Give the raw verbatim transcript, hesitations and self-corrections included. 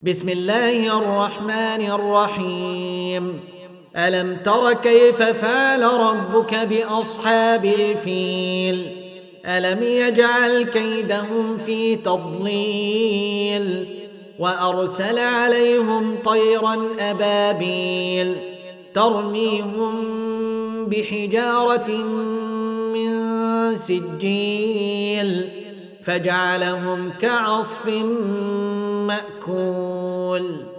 بسم الله الرحمن الرحيم. ألم تر كيف فعل ربك بأصحاب الفيل؟ ألم يجعل كيدهم في تضليل وأرسل عليهم طيرا أبابيل ترميهم بحجارة من سجيل فجعلهم كعصف مأكول.